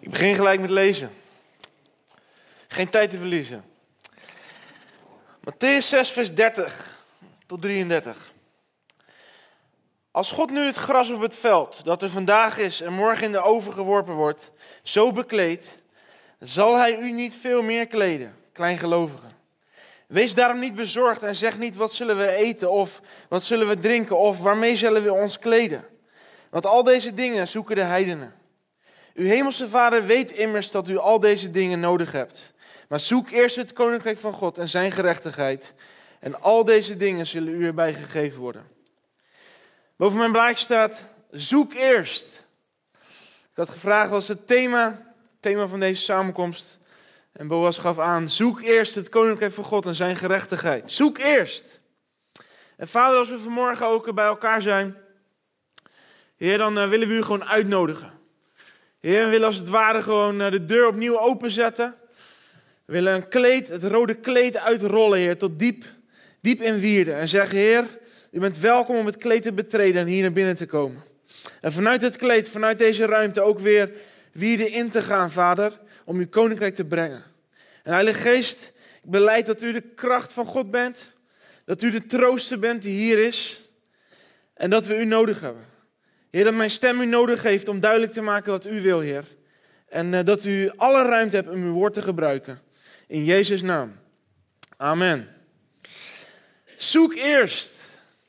Ik begin gelijk met lezen. Geen tijd te verliezen. Mattheüs 6, vers 30 tot 33. Als God nu het gras op het veld, dat er vandaag is en morgen in de oven geworpen wordt, zo bekleedt, zal hij u niet veel meer kleden, kleingelovigen. Wees daarom niet bezorgd en zeg niet, wat zullen we eten of wat zullen we drinken of waarmee zullen we ons kleden? Want al deze dingen zoeken de heidenen. Uw hemelse Vader weet immers dat u al deze dingen nodig hebt. Maar zoek eerst het koninkrijk van God en zijn gerechtigheid. En al deze dingen zullen u erbij gegeven worden. Boven mijn blaadje staat, zoek eerst. Ik had gevraagd, wat is het thema van deze samenkomst? En Boas gaf aan, zoek eerst het koninkrijk van God en zijn gerechtigheid. Zoek eerst. En Vader, als we vanmorgen ook bij elkaar zijn, Heer, dan willen we u gewoon uitnodigen. Heer, we willen als het ware gewoon de deur opnieuw openzetten. We willen een kleed, het rode kleed uitrollen, Heer, tot diep in Wierden. En zeggen, Heer, u bent welkom om het kleed te betreden en hier naar binnen te komen. En vanuit het kleed, vanuit deze ruimte ook weer Wierden in te gaan, Vader, om uw koninkrijk te brengen. En Heilige Geest, ik belijd dat u de kracht van God bent. Dat u de trooster bent die hier is. En dat we u nodig hebben. Heer, dat mijn stem u nodig heeft om duidelijk te maken wat u wil, Heer. En dat u alle ruimte hebt om uw woord te gebruiken. In Jezus' naam. Amen. Zoek eerst.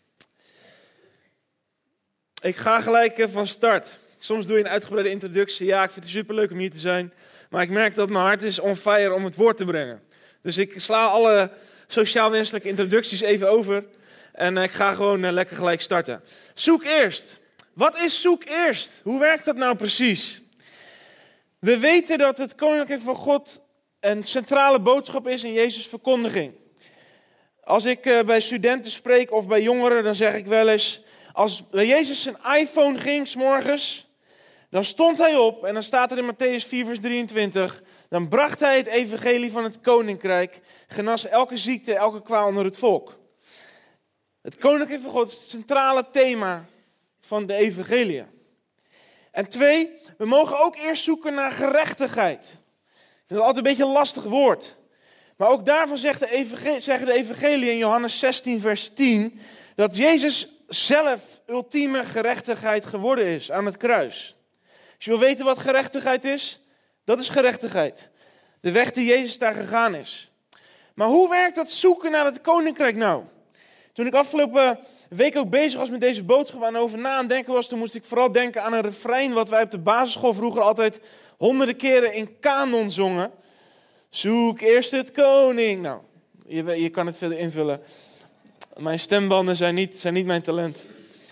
Ik ga gelijk van start. Soms doe je een uitgebreide introductie. Ja, ik vind het superleuk om hier te zijn. Maar ik merk dat mijn hart is on fire om het woord te brengen. Dus ik sla alle sociaal wenselijke introducties even over. En ik ga gewoon lekker gelijk starten. Zoek eerst. Wat is zoek eerst? Hoe werkt dat nou precies? We weten dat het koninkrijk van God een centrale boodschap is in Jezus' verkondiging. Als ik bij studenten spreek of bij jongeren, dan zeg ik wel eens, als bij Jezus zijn iPhone ging 's morgens, dan stond hij op en dan staat er in Mattheüs 4 vers 23, dan bracht hij het evangelie van het koninkrijk, genas elke ziekte, elke kwaal onder het volk. Het koninkrijk van God is het centrale thema van de evangelie. En 2, we mogen ook eerst zoeken naar gerechtigheid. Ik vind dat altijd een beetje een lastig woord. Maar ook daarvan zeggen de evangelie in Johannes 16 vers 10, dat Jezus zelf ultieme gerechtigheid geworden is aan het kruis. Als je wil weten wat gerechtigheid is, dat is gerechtigheid. De weg die Jezus daar gegaan is. Maar hoe werkt dat zoeken naar het koninkrijk nou? Toen ik afgelopen week ook bezig was met deze boodschap en over na aan denken was, toen moest ik vooral denken aan een refrein wat wij op de basisschool vroeger altijd honderden keren in kanon zongen. Zoek eerst het koning. Nou, je kan het verder invullen. Mijn stembanden zijn niet mijn talent.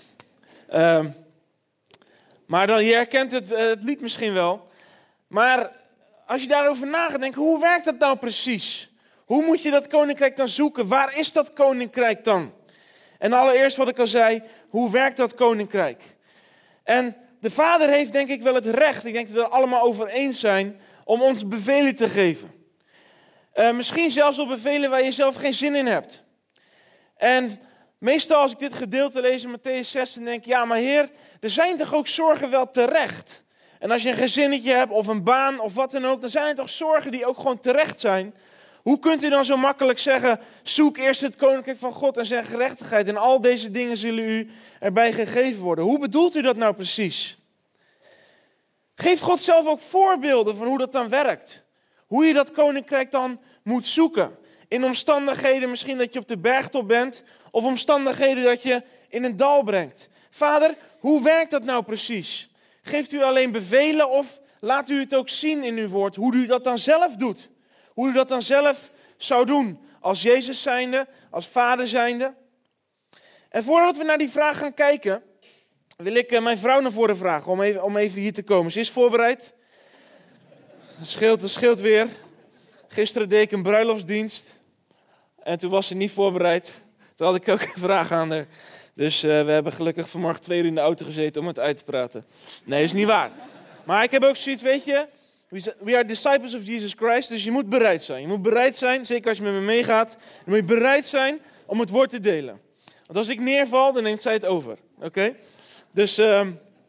Maar dan, je herkent het lied misschien wel. Maar als je daarover na gaat denken, hoe werkt dat nou precies? Hoe moet je dat koninkrijk dan zoeken? Waar is dat koninkrijk dan? En allereerst wat ik al zei, hoe werkt dat koninkrijk? En de Vader heeft denk ik wel het recht, ik denk dat we er allemaal over eens zijn, om ons bevelen te geven. Misschien zelfs wel bevelen waar je zelf geen zin in hebt. En meestal als ik dit gedeelte lees in Mattheüs 6, dan denk ik, ja maar Heer, er zijn toch ook zorgen wel terecht? En als je een gezinnetje hebt of een baan of wat dan ook, dan zijn er toch zorgen die ook gewoon terecht zijn? Hoe kunt u dan zo makkelijk zeggen, zoek eerst het koninkrijk van God en zijn gerechtigheid en al deze dingen zullen u erbij gegeven worden? Hoe bedoelt u dat nou precies? Geeft God zelf ook voorbeelden van hoe dat dan werkt? Hoe je dat koninkrijk dan moet zoeken? In omstandigheden misschien dat je op de bergtop bent of omstandigheden dat je in een dal brengt. Vader, hoe werkt dat nou precies? Geeft u alleen bevelen of laat u het ook zien in uw woord hoe u dat dan zelf doet? Hoe u dat dan zelf zou doen, als Jezus zijnde, als Vader zijnde. En voordat we naar die vraag gaan kijken, wil ik mijn vrouw naar voren vragen om even hier te komen. Ze is voorbereid. Dat scheelt weer. Gisteren deed ik een bruiloftsdienst en toen was ze niet voorbereid. Toen had ik ook een vraag aan haar. Dus we hebben gelukkig vanmorgen 2 uur in de auto gezeten om het uit te praten. Nee, dat is niet waar. Maar ik heb ook zoiets, weet je... We are disciples of Jesus Christ, dus je moet bereid zijn. Je moet bereid zijn, zeker als je met me meegaat, dan moet je bereid zijn om het woord te delen. Want als ik neerval, dan neemt zij het over. Oké? Dus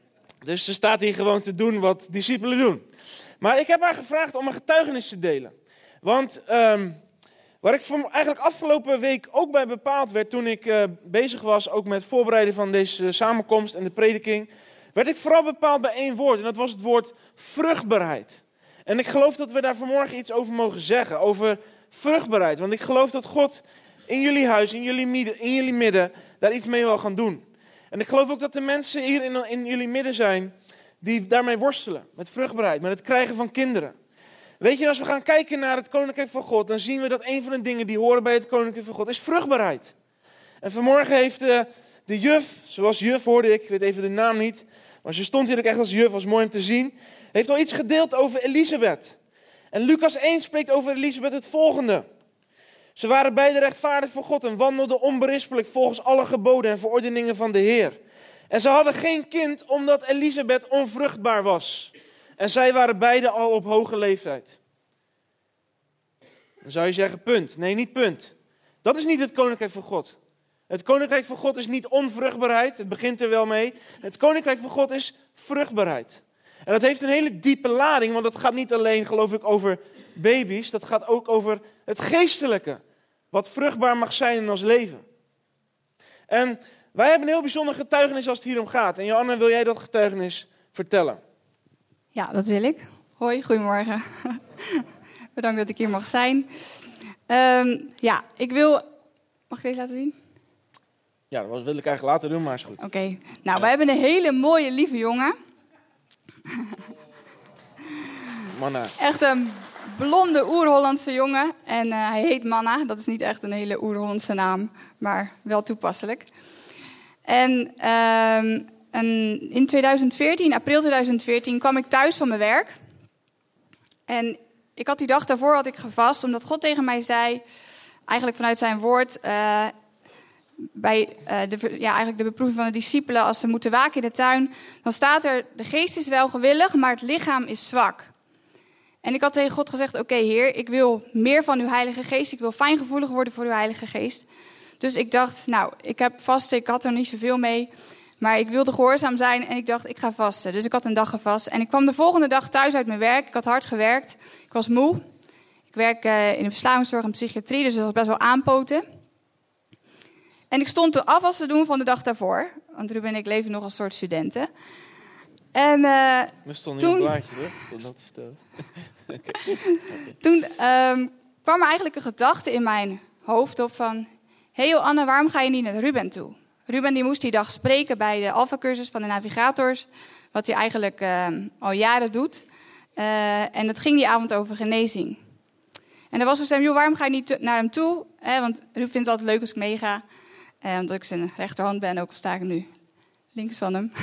Dus ze staat hier gewoon te doen wat discipelen doen. Maar ik heb haar gevraagd om een getuigenis te delen. Want waar ik eigenlijk afgelopen week ook bij bepaald werd, toen ik bezig was ook met het voorbereiden van deze samenkomst en de prediking, werd ik vooral bepaald bij één woord. En dat was het woord vruchtbaarheid. En ik geloof dat we daar vanmorgen iets over mogen zeggen, over vruchtbaarheid. Want ik geloof dat God in jullie huis, in jullie midden, daar iets mee wil gaan doen. En ik geloof ook dat de mensen hier in jullie midden zijn die daarmee worstelen. Met vruchtbaarheid, met het krijgen van kinderen. Weet je, als we gaan kijken naar het Koninkrijk van God, dan zien we dat een van de dingen die horen bij het Koninkrijk van God is vruchtbaarheid. En vanmorgen heeft de juf, zoals juf hoorde ik weet even de naam niet, maar ze stond hier ook echt als juf, was mooi om te zien, heeft al iets gedeeld over Elisabeth. En Lucas 1 spreekt over Elisabeth het volgende. Ze waren beide rechtvaardig voor God en wandelden onberispelijk volgens alle geboden en verordeningen van de Heer. En ze hadden geen kind omdat Elisabeth onvruchtbaar was. En zij waren beide al op hoge leeftijd. Dan zou je zeggen punt. Nee, niet punt. Dat is niet het Koninkrijk van God. Het Koninkrijk van God is niet onvruchtbaarheid. Het begint er wel mee. Het Koninkrijk van God is vruchtbaarheid. En dat heeft een hele diepe lading, want het gaat niet alleen, geloof ik, over baby's. Dat gaat ook over het geestelijke. Wat vruchtbaar mag zijn in ons leven. En wij hebben een heel bijzonder getuigenis als het hier om gaat. En Joanna, wil jij dat getuigenis vertellen? Ja, dat wil ik. Hoi, goedemorgen. Bedankt dat ik hier mag zijn. Ik wil... Mag ik deze laten zien? Ja, dat wil ik eigenlijk later doen, maar is goed. Oké. Nou, wij hebben een hele mooie, lieve jongen. Manna. Echt een blonde oer-Hollandse jongen. En hij heet Manna. Dat is niet echt een hele oer-Hollandse naam, maar wel toepasselijk. En in 2014, april 2014, kwam ik thuis van mijn werk. En ik had die dag daarvoor had ik gevast, omdat God tegen mij zei, eigenlijk vanuit zijn woord, bij eigenlijk de beproeving van de discipelen, als ze moeten waken in de tuin, dan staat er, de geest is wel gewillig, maar het lichaam is zwak. En ik had tegen God gezegd, oké, Heer, ik wil meer van uw Heilige Geest, ik wil fijngevoelig worden voor uw Heilige Geest. Dus ik dacht, nou, ik heb vasten, ik had er niet zoveel mee, maar ik wilde gehoorzaam zijn en ik dacht, ik ga vasten. Dus ik had een dag gevast en ik kwam de volgende dag thuis uit mijn werk. Ik had hard gewerkt, ik was moe. Ik werk in de verslavingszorg en psychiatrie, dus dat was best wel aanpoten. En ik stond de afwas te doen van de dag daarvoor, want Ruben en ik leven nog als soort studenten. En we stonden in een blaadje, hoor, om dat te vertellen. Toen kwam er eigenlijk een gedachte in mijn hoofd op van, hey Joanne, waarom ga je niet naar Ruben toe? Ruben die moest die dag spreken bij de Alpha-cursus van de navigators, wat hij eigenlijk al jaren doet. En het ging die avond over genezing. En er was een stem, joh, waarom ga je niet naar hem toe? Want Ruben vindt het altijd leuk als ik meega. Omdat ik zijn rechterhand ben, ook al sta ik nu links van hem.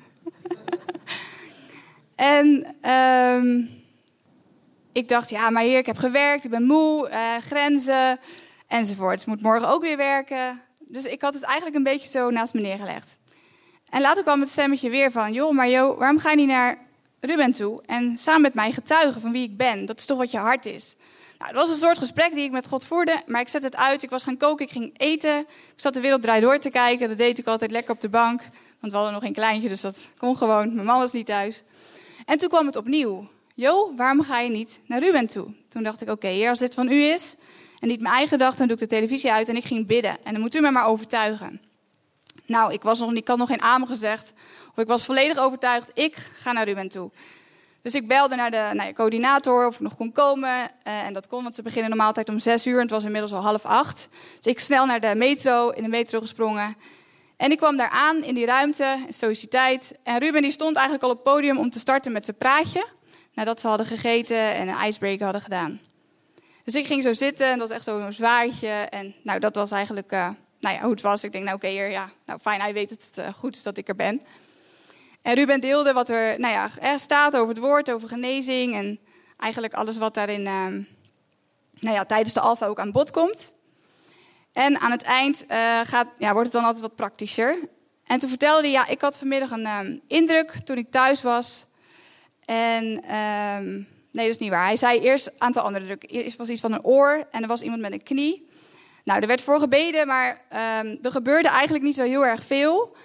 En ik dacht, ja, maar Heer, ik heb gewerkt, ik ben moe, grenzen, enzovoort. Ik moet morgen ook weer werken. Dus ik had het eigenlijk een beetje zo naast me neergelegd. En later kwam het stemmetje weer van, joh, waarom ga je niet naar Ruben toe? En samen met mij getuigen van wie ik ben. Dat is toch wat je hart is. Nou, het was een soort gesprek die ik met God voerde, maar ik zette het uit. Ik was gaan koken, ik ging eten. Ik zat De Wereld Draait Door te kijken. Dat deed ik altijd lekker op de bank. Want we hadden nog een kleintje, dus dat kon gewoon. Mijn man was niet thuis. En toen kwam het opnieuw. Jo, waarom ga je niet naar Ruben toe? Toen dacht ik, oké, Heer, als dit van u is en niet mijn eigen gedachten, dan doe ik de televisie uit en ik ging bidden. En dan moet u me maar overtuigen. Nou, ik had nog geen amen gezegd. Of ik was volledig overtuigd, ik ga naar Ruben toe. Dus ik belde naar de coördinator of ik nog kon komen. En dat kon, want ze beginnen normaal altijd om 6 uur. En het was inmiddels al 7:30. Dus ik snel naar de metro, in de metro gesprongen. En ik kwam daar aan in die ruimte, in Sociëteit. En Ruben die stond eigenlijk al op het podium om te starten met zijn praatje. Nadat ze hadden gegeten en een icebreaker hadden gedaan. Dus ik ging zo zitten en dat was echt zo'n zwaardje. En nou, dat was eigenlijk hoe het was. Ik denk, oké, Heer, ja, fijn, hij weet het goed is dat ik er ben. En Ruben deelde wat er staat over het woord, over genezing. En eigenlijk alles wat daarin tijdens de Alpha ook aan bod komt. En aan het eind wordt het dan altijd wat praktischer. En toen vertelde hij, ik had vanmiddag een indruk toen ik thuis was. En nee, dat is niet waar. Hij zei eerst een aantal andere drukken. Eerst was iets van een oor en er was iemand met een knie. Nou, er werd voor gebeden, maar er gebeurde eigenlijk niet zo heel erg veel.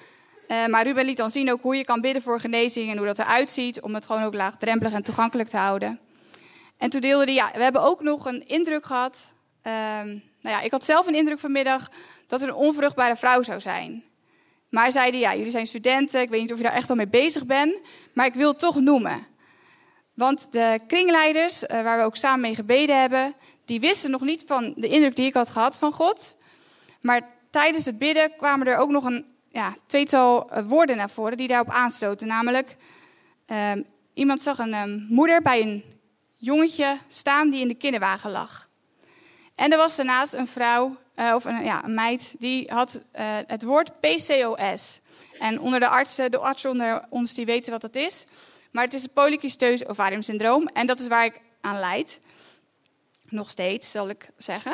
Maar Ruben liet dan zien ook hoe je kan bidden voor genezing en hoe dat eruit ziet, om het gewoon ook laagdrempelig en toegankelijk te houden. En toen deelde hij, we hebben ook nog een indruk gehad. Ik had zelf een indruk vanmiddag dat er een onvruchtbare vrouw zou zijn. Maar zeiden, jullie zijn studenten, ik weet niet of je daar echt al mee bezig bent, maar ik wil het toch noemen. Want de kringleiders, waar we ook samen mee gebeden hebben, die wisten nog niet van de indruk die ik had gehad van God. Maar tijdens het bidden kwamen er ook nog een tweetal woorden naar voren die daarop aansloten. Namelijk, iemand zag een moeder bij een jongetje staan die in de kinderwagen lag. En er was daarnaast een vrouw, een meid, die had het woord PCOS. En onder de artsen onder ons die weten wat dat is. Maar het is het polycysteus ovariumsyndroom. En dat is waar ik aan lijd. Nog steeds, zal ik zeggen.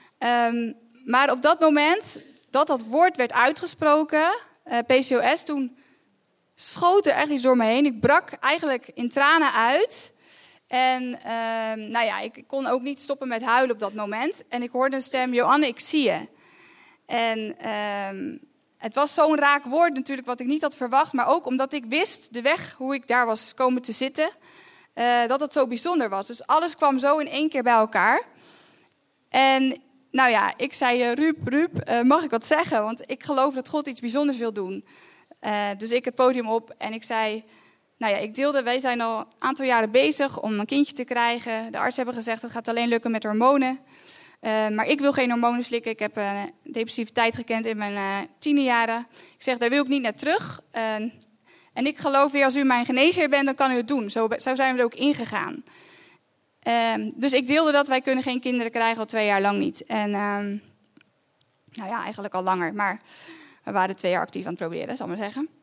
Maar op dat moment dat woord werd uitgesproken, PCOS, toen schoot er echt iets door me heen. Ik brak eigenlijk in tranen uit. En ik kon ook niet stoppen met huilen op dat moment. En ik hoorde een stem, Joanne, ik zie je. En het was zo'n raak woord natuurlijk, wat ik niet had verwacht. Maar ook omdat ik wist, de weg hoe ik daar was komen te zitten, dat het zo bijzonder was. Dus alles kwam zo in één keer bij elkaar. En ik zei, Ruud, mag ik wat zeggen? Want ik geloof dat God iets bijzonders wil doen. Dus ik het podium op en ik zei, ik deelde, wij zijn al een aantal jaren bezig om een kindje te krijgen. De arts hebben gezegd, het gaat alleen lukken met hormonen. Maar ik wil geen hormonen slikken. Ik heb depressiviteit gekend in mijn tienerjaren. Ik zeg, daar wil ik niet naar terug. En ik geloof weer, als u mijn geneesheer bent, dan kan u het doen. Zo zijn we er ook ingegaan. Dus ik deelde dat, wij kunnen geen kinderen krijgen, al 2 jaar lang niet. En eigenlijk al langer. Maar we waren 2 jaar actief aan het proberen, zal ik maar zeggen.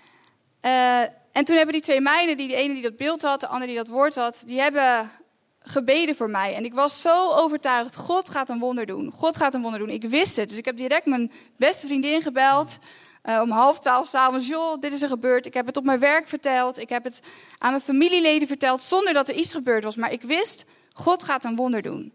En toen hebben die 2 meiden, de ene die dat beeld had, de andere die dat woord had, die hebben gebeden voor mij. En ik was zo overtuigd, God gaat een wonder doen. God gaat een wonder doen. Ik wist het. Dus ik heb direct mijn beste vriendin gebeld. Om 11:30 s'avonds, joh, dit is er gebeurd. Ik heb het op mijn werk verteld. Ik heb het aan mijn familieleden verteld, zonder dat er iets gebeurd was. Maar ik wist, God gaat een wonder doen.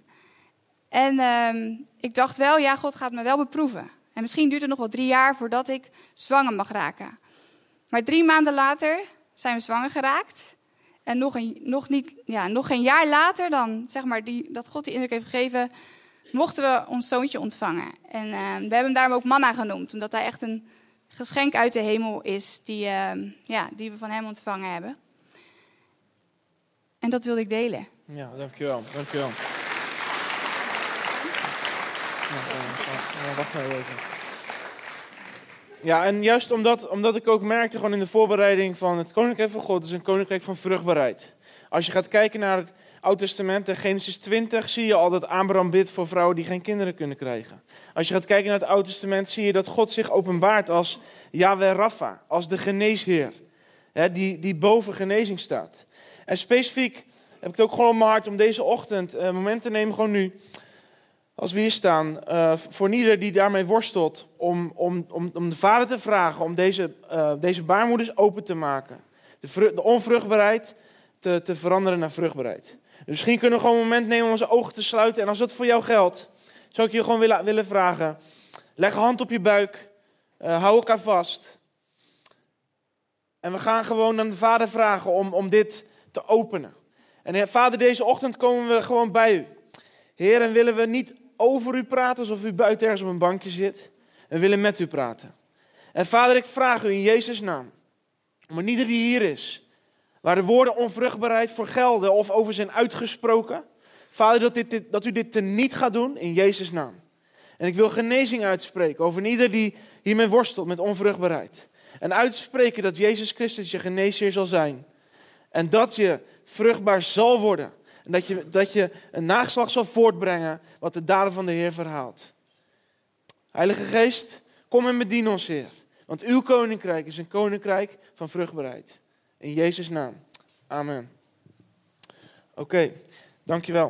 En ik dacht wel, God gaat me wel beproeven. En misschien duurt het nog wel 3 jaar voordat ik zwanger mag raken. Maar 3 maanden later zijn we zwanger geraakt. En nog geen jaar later dan, zeg maar, dat God die indruk heeft gegeven, mochten we ons zoontje ontvangen. En we hebben hem daarom ook Manna genoemd, omdat hij echt een geschenk uit de hemel is die we van hem ontvangen hebben. En dat wilde ik delen. Ja, dankjewel. Dankjewel. Wacht maar even. Ja, en juist omdat ik ook merkte gewoon in de voorbereiding van het Koninkrijk van God is een Koninkrijk van vruchtbaarheid. Als je gaat kijken naar het Oude Testament, in Genesis 20, zie je al dat Abraham bidt voor vrouwen die geen kinderen kunnen krijgen. Als je gaat kijken naar het Oude Testament, zie je dat God zich openbaart als Yahweh Rapha, als de geneesheer. Die boven genezing staat. En specifiek heb ik het ook gewoon op mijn hart om deze ochtend een moment te nemen, gewoon nu, als we hier staan, voor ieder die daarmee worstelt, om de Vader te vragen om deze baarmoeders open te maken. De onvruchtbaarheid te veranderen naar vruchtbaarheid. Dus misschien kunnen we gewoon een moment nemen om onze ogen te sluiten. En als dat voor jou geldt, zou ik je gewoon willen vragen. Leg een hand op je buik. Hou elkaar vast. En we gaan gewoon aan de Vader vragen om dit te openen. En Vader, deze ochtend komen we gewoon bij u. Heer, en willen we niet over u praten alsof u buiten ergens op een bankje zit. We willen met u praten. En Vader, ik vraag u in Jezus' naam, om ieder die hier is, waar de woorden onvruchtbaarheid voor gelden of over zijn uitgesproken. Vader, dat u dit teniet gaat doen in Jezus' naam. En ik wil genezing uitspreken over ieder die hiermee worstelt met onvruchtbaarheid. En uitspreken dat Jezus Christus je geneesheer zal zijn. En dat je vruchtbaar zal worden. En dat je een nageslacht zal voortbrengen wat de daden van de Heer verhaalt. Heilige Geest, kom en bedien ons, Heer. Want uw koninkrijk is een koninkrijk van vruchtbaarheid. In Jezus' naam. Amen. Oké, dankjewel.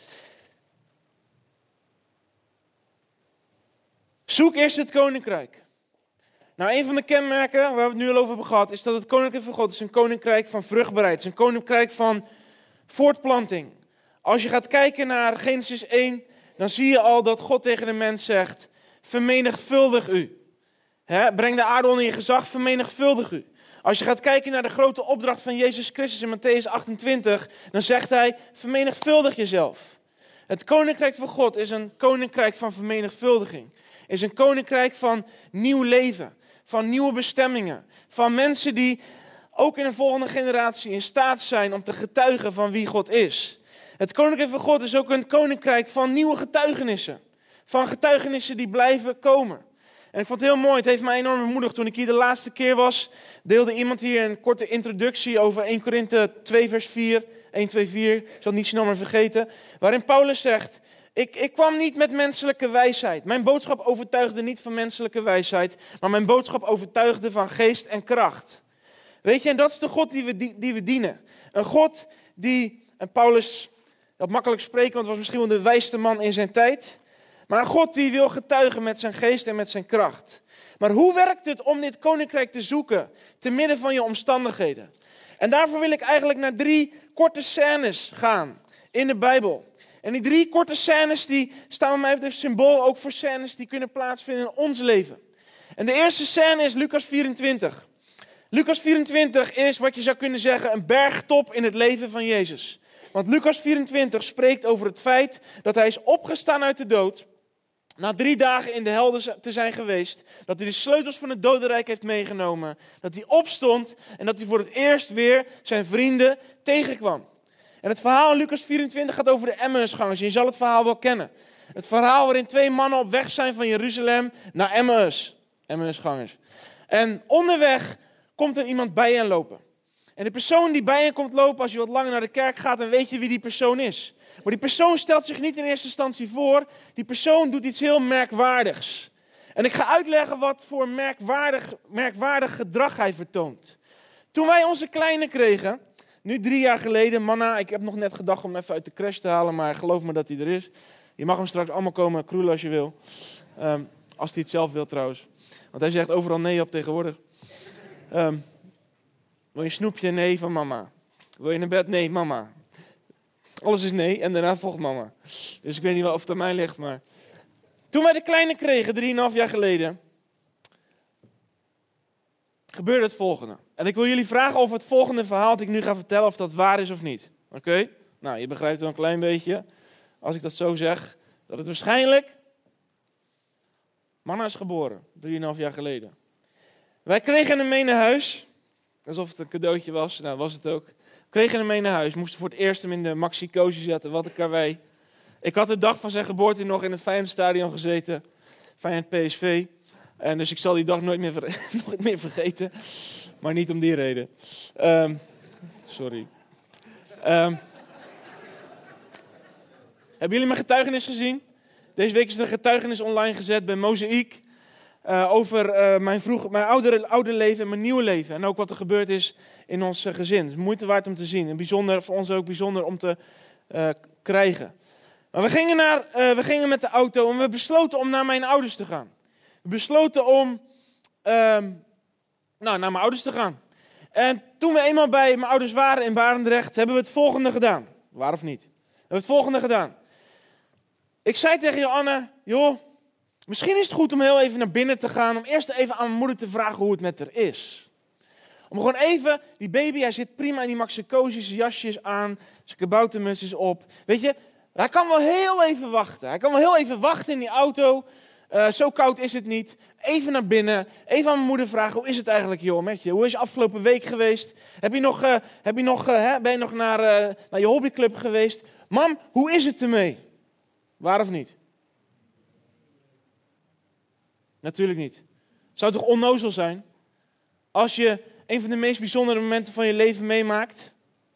Zoek eerst het koninkrijk. Nou, een van de kenmerken waar we het nu al over hebben gehad, is dat het koninkrijk van God is een koninkrijk van vruchtbaarheid. Het is een koninkrijk van voortplanting. Als je gaat kijken naar Genesis 1, dan zie je al dat God tegen de mens zegt, vermenigvuldig u. Breng de aarde onder je gezag, vermenigvuldig u. Als je gaat kijken naar de grote opdracht van Jezus Christus in Mattheüs 28, dan zegt hij, vermenigvuldig jezelf. Het koninkrijk van God is een koninkrijk van vermenigvuldiging. Is een koninkrijk van nieuw leven, van nieuwe bestemmingen. Van mensen die ook in de volgende generatie in staat zijn om te getuigen van wie God is. Het koninkrijk van God is ook een koninkrijk van nieuwe getuigenissen. Van getuigenissen die blijven komen. En ik vond het heel mooi, het heeft mij enorm bemoedigd. Toen ik hier de laatste keer was, deelde iemand hier een korte introductie over 1 Korinthe 2 vers 4. 1, 2, 4, ik zal het niet snel meer vergeten. Waarin Paulus zegt, ik kwam niet met menselijke wijsheid. Mijn boodschap overtuigde niet van menselijke wijsheid, maar mijn boodschap overtuigde van geest en kracht. Weet je, en dat is de God die we dienen. Een God die, en Paulus, dat makkelijk spreken, want was misschien wel de wijste man in zijn tijd. Maar een God die wil getuigen met zijn geest en met zijn kracht. Maar hoe werkt het om dit koninkrijk te zoeken, te midden van je omstandigheden? En daarvoor wil ik eigenlijk naar 3 korte scènes gaan in de Bijbel. En die 3 korte scènes die staan bij mij op het symbool ook voor scènes die kunnen plaatsvinden in ons leven. En de eerste scène is Lucas 24. Lucas 24 is wat je zou kunnen zeggen een bergtop in het leven van Jezus. Want Lucas 24 spreekt over het feit dat hij is opgestaan uit de dood. Na 3 dagen in de hel te zijn geweest. Dat hij de sleutels van het dodenrijk heeft meegenomen. Dat hij opstond en dat hij voor het eerst weer zijn vrienden tegenkwam. En het verhaal in Lucas 24 gaat over de Emmausgangers. Je zal het verhaal wel kennen. Het verhaal waarin 2 mannen op weg zijn van Jeruzalem naar Emmaus. Emmausgangers. En onderweg komt er iemand bij hen lopen. En de persoon die bij hen komt lopen, als je wat langer naar de kerk gaat, dan weet je wie die persoon is. Maar die persoon stelt zich niet in eerste instantie voor. Die persoon doet iets heel merkwaardigs. En ik ga uitleggen wat voor merkwaardig gedrag hij vertoont. Toen wij onze kleine kregen, nu 3 jaar geleden, Manna, ik heb nog net gedacht om hem even uit de crash te halen, maar geloof me dat hij er is. Je mag hem straks allemaal komen kroelen als je wil. Als hij het zelf wil trouwens. Want hij zegt overal nee op tegenwoordig. Wil je een snoepje? Nee van mama. Wil je naar bed? Nee, mama. Alles is nee en daarna volgt mama. Dus ik weet niet of het aan mij ligt, maar... Toen wij de kleine kregen, 3,5 jaar geleden, gebeurde het volgende. En ik wil jullie vragen of het volgende verhaal dat ik nu ga vertellen, of dat waar is of niet. Oké? Nou, je begrijpt wel een klein beetje, als ik dat zo zeg, dat het waarschijnlijk... Manna is geboren, 3,5 jaar geleden. Wij kregen hem mee naar huis. Alsof het een cadeautje was. Nou, was het ook. We kregen hem mee naar huis. Moesten voor het eerst hem in de maxi-cozy zetten. Wat een karwei. Ik had de dag van zijn geboorte nog in het Feyenoordstadion gezeten. Feyenoord PSV. En dus ik zal die dag nooit meer vergeten. Maar niet om die reden. Sorry. Hebben jullie mijn getuigenis gezien? Deze week is er een getuigenis online gezet bij Mozaïek. Over mijn oude leven en mijn nieuwe leven. En ook wat er gebeurd is in ons gezin. Het is moeite waard om te zien. En bijzonder, voor ons ook bijzonder om te krijgen. Maar we gingen met de auto en we besloten om naar mijn ouders te gaan. We besloten om naar mijn ouders te gaan. En toen we eenmaal bij mijn ouders waren in Barendrecht, hebben we het volgende gedaan. Waar of niet? We hebben het volgende gedaan. Ik zei tegen Joanne, joh, misschien is het goed om heel even naar binnen te gaan. Om eerst even aan mijn moeder te vragen hoe het met haar is. Om gewoon even, die baby, hij zit prima in die maxi-cozy, zijn jasje is aan, zijn kaboutermuts is op. Weet je, hij kan wel heel even wachten. Hij kan wel heel even wachten in die auto. Zo koud is het niet. Even naar binnen. Even aan mijn moeder vragen, hoe is het eigenlijk joh met je? Hoe is je afgelopen week geweest? Ben je nog naar je hobbyclub geweest? Mam, hoe is het ermee? Waar of niet? Natuurlijk niet. Het zou toch onnozel zijn als je een van de meest bijzondere momenten van je leven meemaakt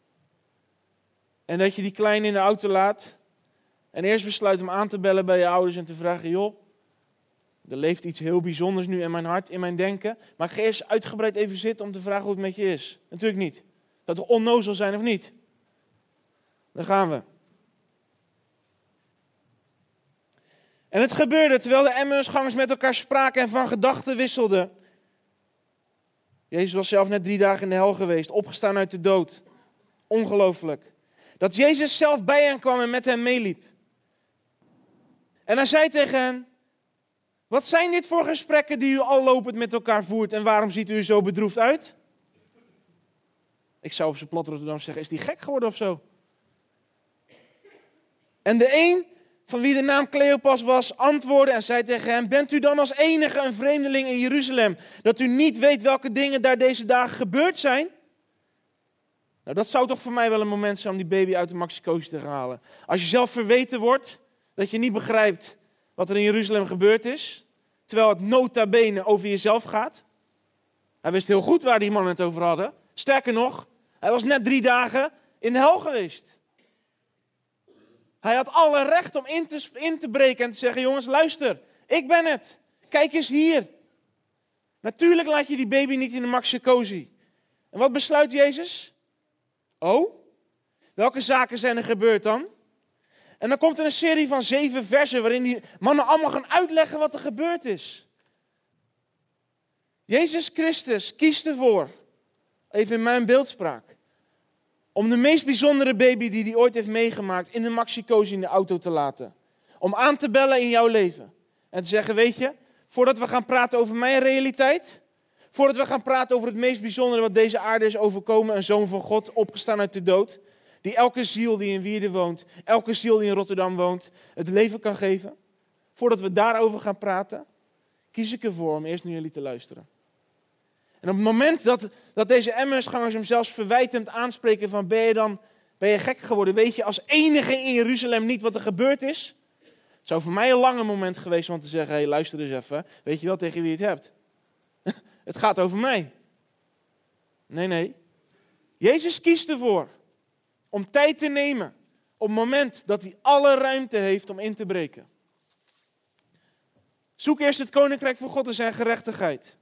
en dat je die kleine in de auto laat en eerst besluit om aan te bellen bij je ouders en te vragen, joh, er leeft iets heel bijzonders nu in mijn hart, in mijn denken, maar ik ga eerst uitgebreid even zitten om te vragen hoe het met je is. Natuurlijk niet. Het zou toch onnozel zijn of niet? Daar gaan we. En het gebeurde terwijl de Emmausgangers met elkaar spraken en van gedachten wisselden. Jezus was zelf net 3 dagen in de hel geweest, opgestaan uit de dood. Ongelooflijk. Dat Jezus zelf bij hen kwam en met hen meeliep. En hij zei tegen hen, Wat zijn dit voor gesprekken die u al lopend met elkaar voert en waarom ziet u er zo bedroefd uit? Ik zou op zijn plat Rotterdam zeggen, is die gek geworden of zo? En de een, van wie de naam Cleopas was, antwoordde en zei tegen hem, bent u dan als enige een vreemdeling in Jeruzalem, dat u niet weet welke dingen daar deze dagen gebeurd zijn? Nou, dat zou toch voor mij wel een moment zijn om die baby uit de maxicosi te gaan halen. Als je zelf verweten wordt, dat je niet begrijpt wat er in Jeruzalem gebeurd is, terwijl het nota bene over jezelf gaat. Hij wist heel goed waar die mannen het over hadden. Sterker nog, hij was net 3 dagen in de hel geweest. Hij had alle recht om in te breken en te zeggen, jongens, luister, ik ben het. Kijk eens hier. Natuurlijk laat je die baby niet in de maxicosi. En wat besluit Jezus? Oh, welke zaken zijn er gebeurd dan? En dan komt er een serie van 7 versen waarin die mannen allemaal gaan uitleggen wat er gebeurd is. Jezus Christus kiest ervoor, even in mijn beeldspraak, om de meest bijzondere baby die hij ooit heeft meegemaakt in de maxicosi in de auto te laten. Om aan te bellen in jouw leven. En te zeggen, weet je, voordat we gaan praten over mijn realiteit, voordat we gaan praten over het meest bijzondere wat deze aarde is overkomen, een zoon van God, opgestaan uit de dood, die elke ziel die in Wierden woont, elke ziel die in Rotterdam woont, het leven kan geven. Voordat we daarover gaan praten, kies ik ervoor om eerst naar jullie te luisteren. En op het moment dat deze Emmausgangers hem zelfs verwijtend aanspreken van ben je gek geworden, weet je als enige in Jeruzalem niet wat er gebeurd is? Het zou voor mij een lange moment geweest om te zeggen, hey, luister eens even, weet je wel tegen wie je het hebt? Het gaat over mij. Nee. Jezus kiest ervoor om tijd te nemen op het moment dat hij alle ruimte heeft om in te breken. Zoek eerst het koninkrijk van God en zijn gerechtigheid.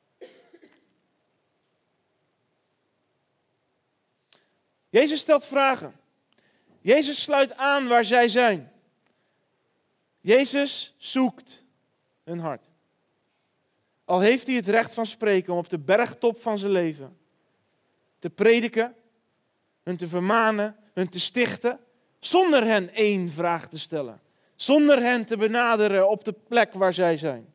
Jezus stelt vragen. Jezus sluit aan waar zij zijn. Jezus zoekt hun hart. Al heeft hij het recht van spreken om op de bergtop van zijn leven te prediken, hun te vermanen, hun te stichten, zonder hen 1 vraag te stellen. Zonder hen te benaderen op de plek waar zij zijn.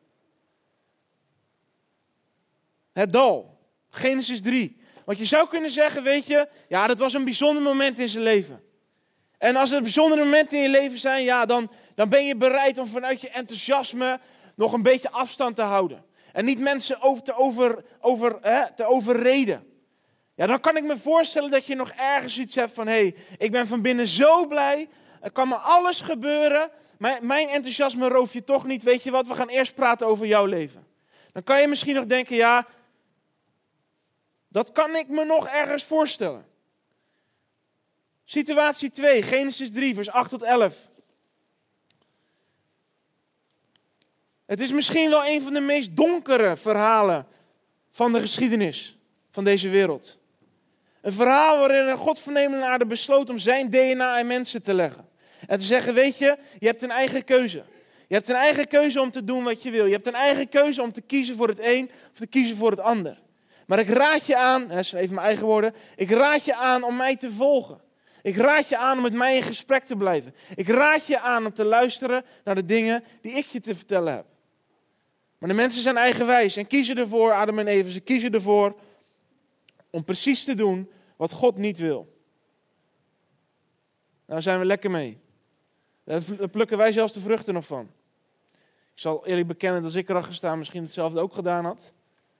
Het dal, Genesis 3. Want je zou kunnen zeggen, weet je, ja, dat was een bijzonder moment in zijn leven. En als er bijzondere momenten in je leven zijn, ja, dan ben je bereid om vanuit je enthousiasme nog een beetje afstand te houden. En niet mensen te overreden. Ja, dan kan ik me voorstellen dat je nog ergens iets hebt van, hey, ik ben van binnen zo blij, er kan me alles gebeuren, mijn enthousiasme roof je toch niet, weet je wat, we gaan eerst praten over jouw leven. Dan kan je misschien nog denken, ja, dat kan ik me nog ergens voorstellen. Situatie 2, Genesis 3, vers 8 tot 11. Het is misschien wel een van de meest donkere verhalen van de geschiedenis van deze wereld. Een verhaal waarin een godvernemende aarde besloot om zijn DNA in mensen te leggen. En te zeggen, weet je, je hebt een eigen keuze. Je hebt een eigen keuze om te doen wat je wil. Je hebt een eigen keuze om te kiezen voor het een of te kiezen voor het ander. Maar ik raad je aan, dat zijn even mijn eigen woorden, ik raad je aan om mij te volgen. Ik raad je aan om met mij in gesprek te blijven. Ik raad je aan om te luisteren naar de dingen die ik je te vertellen heb. Maar de mensen zijn eigenwijs en kiezen ervoor, Adam en Eva, ze kiezen ervoor om precies te doen wat God niet wil. Daar zijn we lekker mee. Daar plukken wij zelfs de vruchten nog van. Ik zal eerlijk bekennen dat als ik erachter sta misschien hetzelfde ook gedaan had.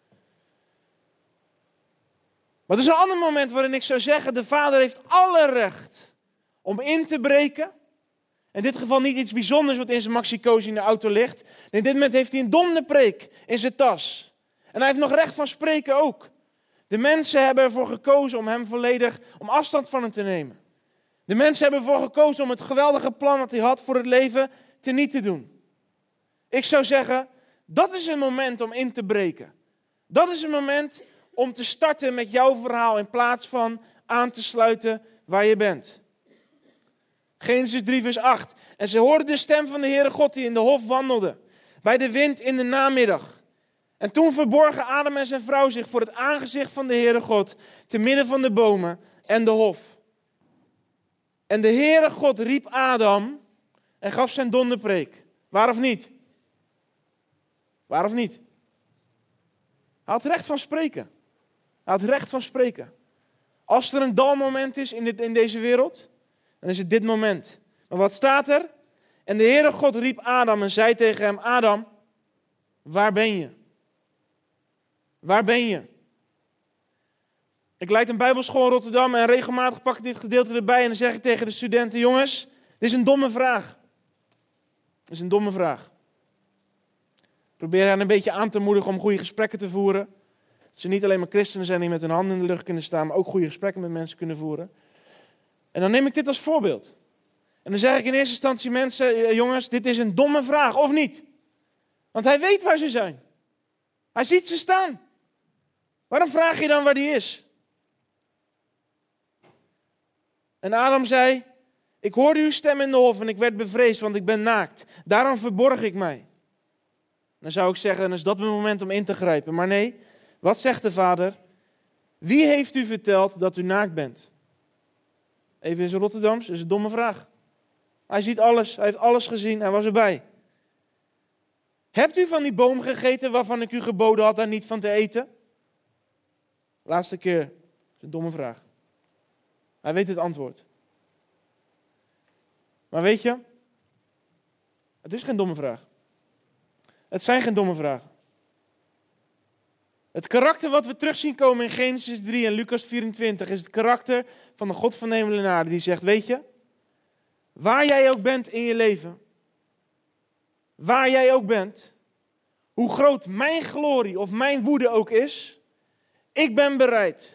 Maar er is een ander moment waarin ik zou zeggen, de vader heeft alle recht om in te breken. In dit geval niet iets bijzonders wat in zijn maxicosi in de auto ligt. In dit moment heeft hij een donderpreek in zijn tas. En hij heeft nog recht van spreken ook. De mensen hebben ervoor gekozen om hem volledig, om afstand van hem te nemen. De mensen hebben ervoor gekozen om het geweldige plan dat hij had voor het leven teniet te doen. Ik zou zeggen, dat is een moment om in te breken. Dat is een moment om te starten met jouw verhaal in plaats van aan te sluiten waar je bent. Genesis 3 vers 8. En ze hoorden de stem van de Heere God die in de hof wandelde, bij de wind in de namiddag. En toen verborgen Adam en zijn vrouw zich voor het aangezicht van de Heere God, te midden van de bomen en de hof. En de Heere God riep Adam en gaf zijn donderpreek. Waar of niet? Waar of niet? Hij had recht van spreken. Hij had recht van spreken. Als er een dalmoment is in deze wereld, dan is het dit moment. Maar wat staat er? En de Heere God riep Adam en zei tegen hem, Adam, waar ben je? Waar ben je? Ik leid een bijbelschool in Rotterdam en regelmatig pak ik dit gedeelte erbij en dan zeg ik tegen de studenten, jongens, dit is een domme vraag. Dit is een domme vraag. Ik probeer hen een beetje aan te moedigen om goede gesprekken te voeren. Dat ze niet alleen maar christenen zijn die met hun handen in de lucht kunnen staan, maar ook goede gesprekken met mensen kunnen voeren. En dan neem ik dit als voorbeeld. En dan zeg ik in eerste instantie mensen, jongens, dit is een domme vraag, of niet? Want hij weet waar ze zijn. Hij ziet ze staan. Waarom vraag je dan waar die is? En Adam zei, ik hoorde uw stem in de hof en ik werd bevreesd, want ik ben naakt. Daarom verborg ik mij. Dan zou ik zeggen, dan is dat mijn moment om in te grijpen. Maar nee, wat zegt de vader? Wie heeft u verteld dat u naakt bent? Even in zijn Rotterdams, dat is een domme vraag. Hij ziet alles, hij heeft alles gezien, hij was erbij. Hebt u van die boom gegeten waarvan ik u geboden had daar niet van te eten? Laatste keer, dat is een domme vraag. Hij weet het antwoord. Maar weet je, het is geen domme vraag. Het zijn geen domme vragen. Het karakter wat we terug zien komen in Genesis 3 en Lucas 24 is het karakter van de God van de hemel en aarde die zegt, weet je, waar jij ook bent in je leven, waar jij ook bent, hoe groot mijn glorie of mijn woede ook is, ik ben bereid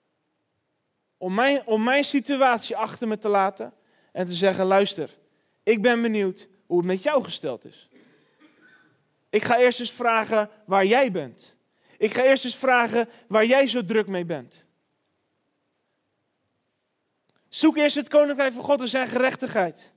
om mijn situatie achter me te laten en te zeggen, luister, ik ben benieuwd hoe het met jou gesteld is. Ik ga eerst eens vragen waar jij bent. Ik ga eerst eens vragen waar jij zo druk mee bent. Zoek eerst het koninkrijk van God en zijn gerechtigheid.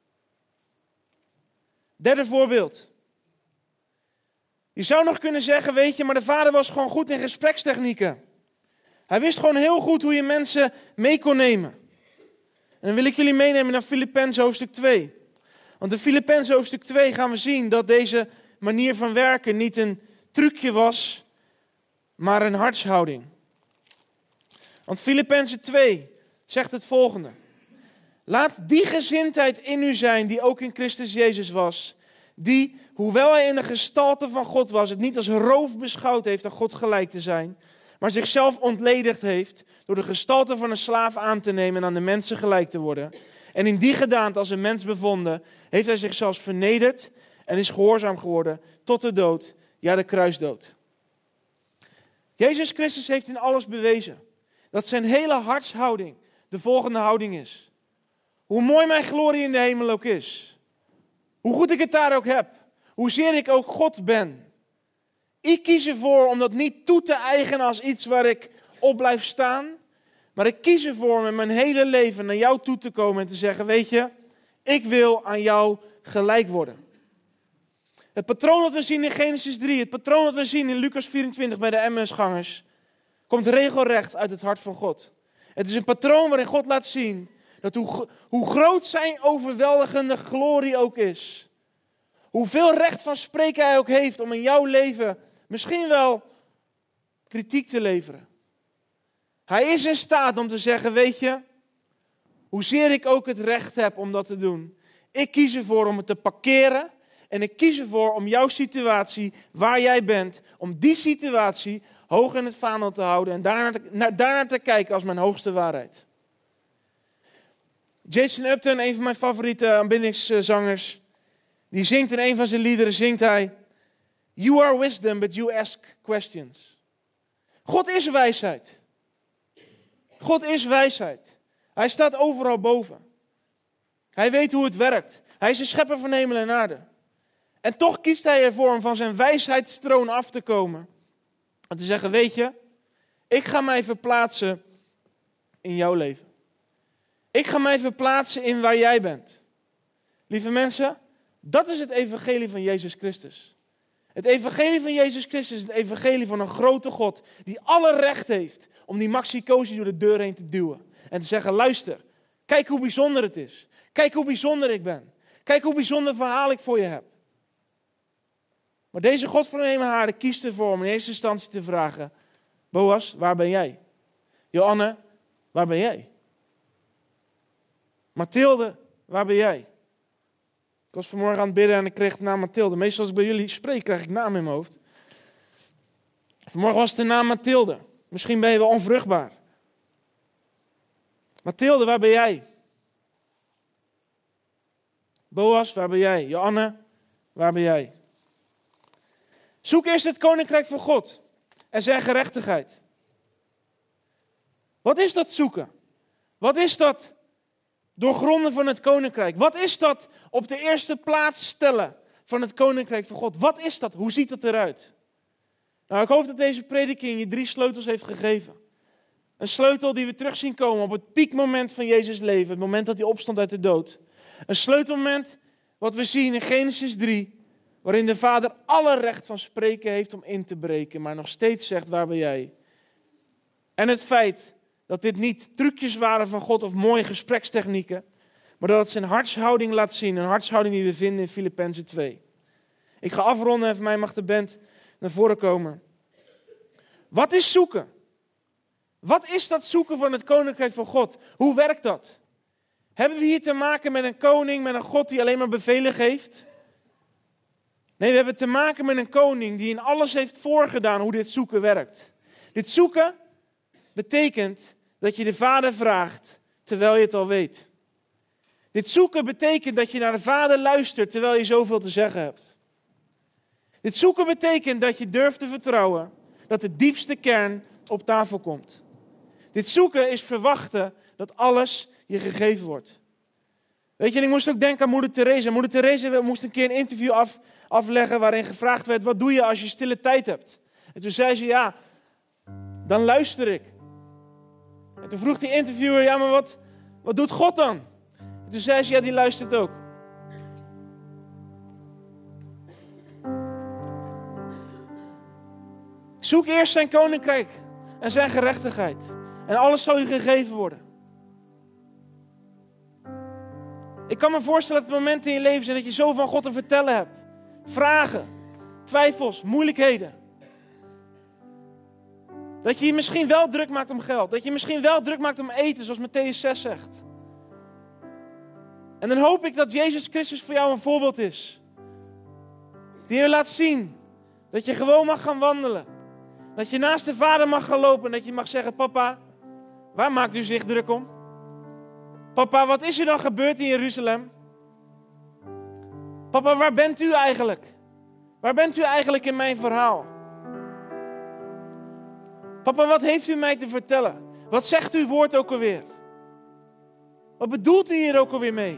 Derde voorbeeld. Je zou nog kunnen zeggen, weet je, maar de vader was gewoon goed in gesprekstechnieken. Hij wist gewoon heel goed hoe je mensen mee kon nemen. En dan wil ik jullie meenemen naar Filippenzen hoofdstuk 2. Want in Filippenzen hoofdstuk 2 gaan we zien dat deze manier van werken niet een trucje was, maar een hartshouding. Want Filippenzen 2 zegt het volgende. Laat die gezindheid in u zijn die ook in Christus Jezus was. Die, hoewel hij in de gestalte van God was, het niet als roof beschouwd heeft aan God gelijk te zijn, maar zichzelf ontledigd heeft door de gestalte van een slaaf aan te nemen en aan de mensen gelijk te worden. En in die gedaante als een mens bevonden, heeft hij zichzelf vernederd en is gehoorzaam geworden tot de dood, ja de kruisdood. Jezus Christus heeft in alles bewezen dat zijn hele hartshouding de volgende houding is. Hoe mooi mijn glorie in de hemel ook is, hoe goed ik het daar ook heb, hoezeer ik ook God ben. Ik kies ervoor om dat niet toe te eigenen als iets waar ik op blijf staan, maar ik kies ervoor met mijn hele leven naar jou toe te komen en te zeggen, weet je, ik wil aan jou gelijk worden. Het patroon wat we zien in Genesis 3, het patroon wat we zien in Lucas 24 bij de Emmausgangers, komt regelrecht uit het hart van God. Het is een patroon waarin God laat zien dat hoe groot zijn overweldigende glorie ook is, hoeveel recht van spreken hij ook heeft om in jouw leven misschien wel kritiek te leveren. Hij is in staat om te zeggen, weet je, hoezeer ik ook het recht heb om dat te doen. Ik kies ervoor om het te parkeren en ik kies ervoor om jouw situatie, waar jij bent, om die situatie hoog in het vaandel te houden en daarnaar te kijken als mijn hoogste waarheid. Jason Upton, een van mijn favoriete aanbiddingszangers, die zingt in een van zijn liederen, zingt hij, You are wisdom, but you ask questions. God is wijsheid. God is wijsheid. Hij staat overal boven. Hij weet hoe het werkt. Hij is de schepper van hemel en aarde. En toch kiest hij ervoor om van zijn wijsheidstroon af te komen. En te zeggen, weet je, ik ga mij verplaatsen in jouw leven. Ik ga mij verplaatsen in waar jij bent. Lieve mensen, dat is het evangelie van Jezus Christus. Het evangelie van Jezus Christus is het evangelie van een grote God die alle recht heeft om die Maxi-Cosi door de deur heen te duwen. En te zeggen, luister, kijk hoe bijzonder het is. Kijk hoe bijzonder ik ben. Kijk hoe bijzonder verhaal ik voor je heb. Maar deze God van hemel en aarde kiest ervoor om in eerste instantie te vragen: Boas, waar ben jij? Joanne, waar ben jij? Mathilde, waar ben jij? Ik was vanmorgen aan het bidden en ik kreeg de naam Mathilde. Meestal als ik bij jullie spreek, krijg ik naam in mijn hoofd. Vanmorgen was de naam Mathilde. Misschien ben je wel onvruchtbaar. Mathilde, waar ben jij? Boas, waar ben jij? Joanne, waar ben jij? Zoek eerst het koninkrijk van God en zijn gerechtigheid. Wat is dat zoeken? Wat is dat doorgronden van het koninkrijk? Wat is dat op de eerste plaats stellen van het koninkrijk van God? Wat is dat? Hoe ziet dat eruit? Nou, ik hoop dat deze prediking je 3 sleutels heeft gegeven. Een sleutel die we terug zien komen op het piekmoment van Jezus' leven. Het moment dat hij opstond uit de dood. Een sleutelmoment wat we zien in Genesis 3. Waarin de Vader alle recht van spreken heeft om in te breken. Maar nog steeds zegt, waar ben jij? En het feit dat dit niet trucjes waren van God of mooie gesprekstechnieken. Maar dat het zijn hartshouding laat zien. Een hartshouding die we vinden in Filippenzen 2. Ik ga afronden en voor mij mag de band naar voren komen. Wat is zoeken? Wat is dat zoeken van het koninkrijk van God? Hoe werkt dat? Hebben we hier te maken met een koning, met een God die alleen maar bevelen geeft? Nee, we hebben te maken met een koning die in alles heeft voorgedaan hoe dit zoeken werkt. Dit zoeken betekent dat je de Vader vraagt terwijl je het al weet. Dit zoeken betekent dat je naar de Vader luistert terwijl je zoveel te zeggen hebt. Dit zoeken betekent dat je durft te vertrouwen dat de diepste kern op tafel komt. Dit zoeken is verwachten dat alles je gegeven wordt. Weet je, en ik moest ook denken aan Moeder Teresa. Moeder Teresa moest een keer een interview afleggen waarin gevraagd werd: wat doe je als je stille tijd hebt? En toen zei ze: ja, dan luister ik. En toen vroeg die interviewer: ja, maar wat doet God dan? En toen zei ze: ja, die luistert ook. Zoek eerst zijn koninkrijk en zijn gerechtigheid. En alles zal u gegeven worden. Ik kan me voorstellen dat er momenten in je leven zijn dat je zo van God te vertellen hebt. Vragen, twijfels, moeilijkheden. Dat je je misschien wel druk maakt om geld. Dat je misschien wel druk maakt om eten, zoals Mattheüs 6 zegt. En dan hoop ik dat Jezus Christus voor jou een voorbeeld is. Die je laat zien dat je gewoon mag gaan wandelen. Dat je naast de Vader mag gaan lopen en dat je mag zeggen: papa, waar maakt u zich druk om? Papa, wat is er dan gebeurd in Jeruzalem? Papa, waar bent u eigenlijk? Waar bent u eigenlijk in mijn verhaal? Papa, wat heeft u mij te vertellen? Wat zegt uw woord ook alweer? Wat bedoelt u hier ook alweer mee?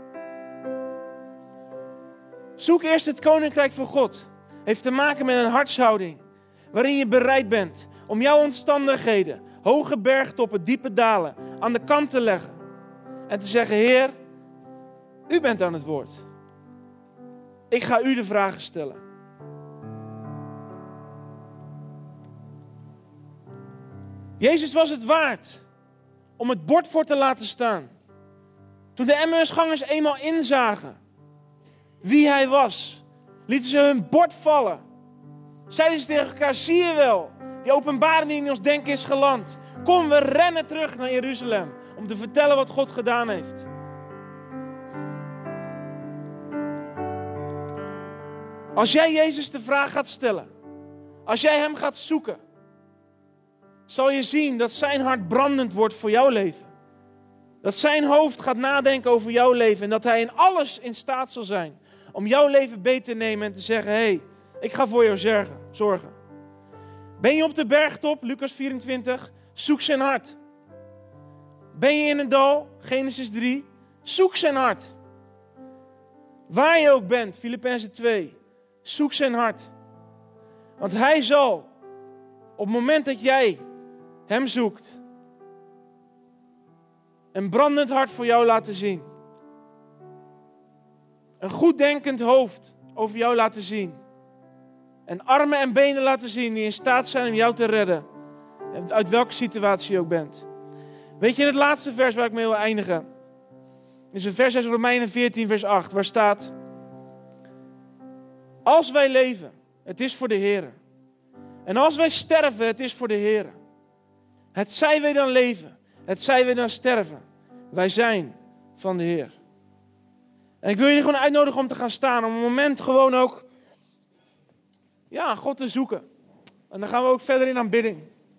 Zoek eerst het koninkrijk van God. Heeft te maken met een hartshouding. Waarin je bereid bent om jouw omstandigheden, hoge bergtoppen, diepe dalen, aan de kant te leggen. En te zeggen: Heer, u bent aan het woord. Ik ga u de vragen stellen. Jezus was het waard om het bord voor te laten staan. Toen de Emmausgangers eenmaal inzagen wie hij was, lieten ze hun bord vallen. Zeiden ze tegen elkaar: zie je wel, die openbaring die in ons denken is geland. Kom, we rennen terug naar Jeruzalem om te vertellen wat God gedaan heeft. Als jij Jezus de vraag gaat stellen, als jij hem gaat zoeken, zal je zien dat zijn hart brandend wordt voor jouw leven. Dat zijn hoofd gaat nadenken over jouw leven en dat hij in alles in staat zal zijn om jouw leven beter te nemen en te zeggen: hey, ik ga voor jou zorgen. Ben je op de bergtop, Lucas 24, zoek zijn hart. Ben je in een dal, Genesis 3, zoek zijn hart. Waar je ook bent, Filippenzen 2, zoek zijn hart. Want hij zal, op het moment dat jij hem zoekt, een brandend hart voor jou laten zien. Een goed denkend hoofd over jou laten zien. En armen en benen laten zien die in staat zijn om jou te redden. Uit welke situatie je ook bent. Weet je, het laatste vers waar ik mee wil eindigen is een vers uit Romeinen 14 vers 8. Waar staat: als wij leven Het is voor de Heer. En als wij sterven, het is voor de Heer. Het zij wij dan leven, het zij wij dan sterven. Wij zijn van de Heer. En ik wil jullie gewoon uitnodigen om te gaan staan. Om een moment gewoon ook God te zoeken. En dan gaan we ook verder in aanbidding.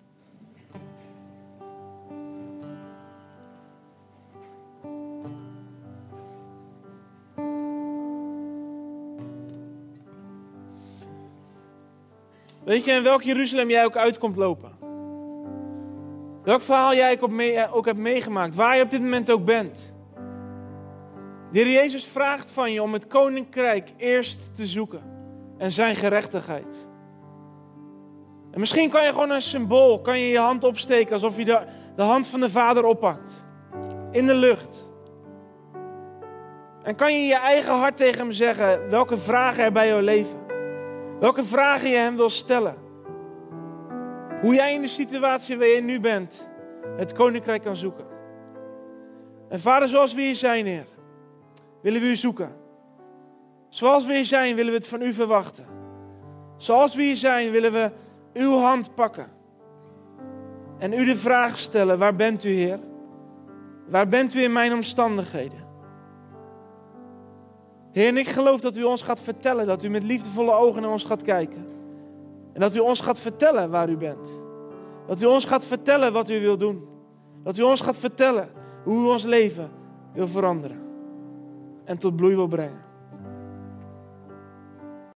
Weet je, in welk Jeruzalem jij ook uitkomt lopen. Welk verhaal jij ook hebt meegemaakt. Waar je op dit moment ook bent. De Heer Jezus vraagt van je om het koninkrijk eerst te zoeken. En zijn gerechtigheid. En misschien kan je gewoon een symbool, kan je je hand opsteken alsof je de hand van de Vader oppakt. In de lucht. En kan je je eigen hart tegen hem zeggen welke vragen er bij jou leven. Welke vragen je hem wil stellen. Hoe jij in de situatie waar je nu bent, het koninkrijk kan zoeken. En Vader, zoals we hier zijn, Heer, willen we u zoeken. Zoals we hier zijn, willen we het van u verwachten. Zoals we hier zijn, willen we uw hand pakken. En u de vraag stellen, waar bent u, Heer? Waar bent u in mijn omstandigheden? Heer, en ik geloof dat u ons gaat vertellen, dat u met liefdevolle ogen naar ons gaat kijken. En dat u ons gaat vertellen waar u bent. Dat u ons gaat vertellen wat u wil doen. Dat u ons gaat vertellen hoe u ons leven wil veranderen. En tot bloei wil brengen.